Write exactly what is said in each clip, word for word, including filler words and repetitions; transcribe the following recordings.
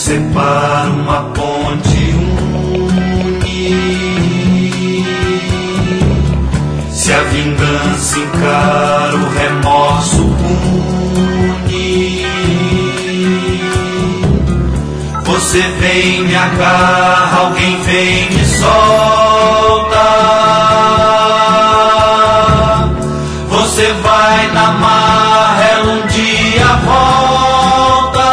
separa, uma ponte une. Se a vingança encara, o remorso pune. Você vem, me agarra, alguém vem, me solta. Você vai na marra, ela um dia volta.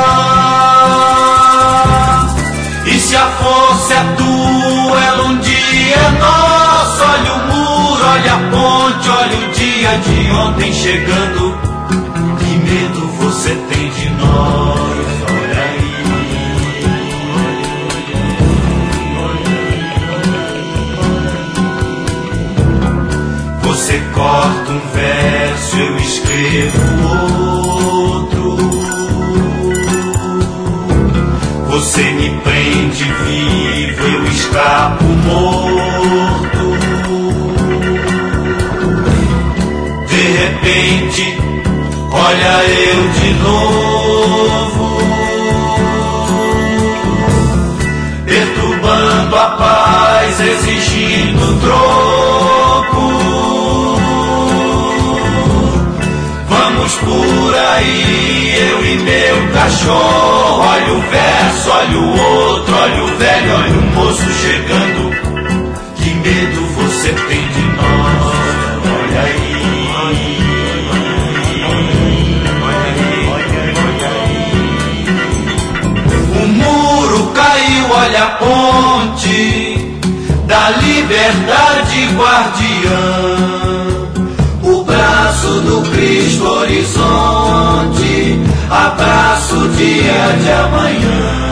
E se a força é tua, ela um dia é nossa. Olha o muro, olha a ponte, olha o dia de ontem chegando. Que medo você tem de nós, olha aí. Você corta um verso, eu escrevo outro. Você me prende vivo, eu escapo morto. De repente, olha eu de novo, perturbando a paz, exigindo troco. Vamos por aí, eu e meu cachorro. Olha o verso, olha o outro, olha o velho, olha o moço chegando. Que medo você tem de nós, olha aí. O muro caiu, olha a ponte da liberdade guardiã. O braço do Cristo horizonte, abraço o dia de amanhã.